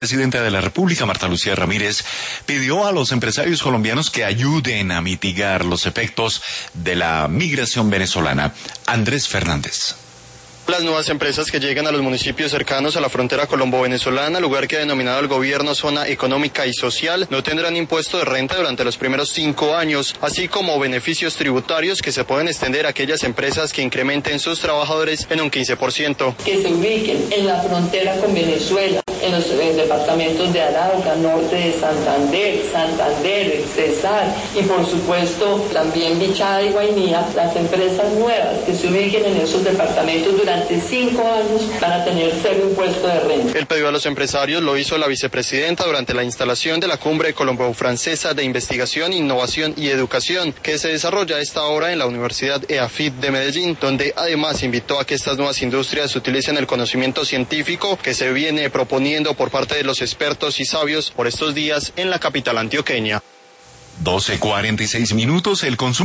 Presidenta de la República, Marta Lucía Ramírez, pidió a los empresarios colombianos que ayuden a mitigar los efectos de la migración venezolana. Andrés Fernández. Las nuevas empresas que llegan a los municipios cercanos a la frontera colombo-venezolana, lugar que ha denominado el gobierno zona económica y social, no tendrán impuesto de renta durante los primeros 5 años, así como beneficios tributarios que se pueden extender a aquellas empresas que incrementen sus trabajadores en un 15%. Que se ubiquen en la frontera con Venezuela, en los departamentos de Arauca, norte de Santander, el Cesar y por supuesto también Bichada y Guainía, las empresas nuevas que se ubiquen en esos departamentos durante 5 años van a tener 0 impuesto de renta. El pedido a los empresarios lo hizo la vicepresidenta durante la instalación de la Cumbre Colombo-Francesa de Investigación, Innovación y Educación, que se desarrolla a esta hora en la Universidad EAFIT de Medellín, donde además invitó a que estas nuevas industrias utilicen el conocimiento científico que se viene proponiendo por parte de los expertos y sabios por estos días en la capital antioqueña. 12:46 minutos, el consumo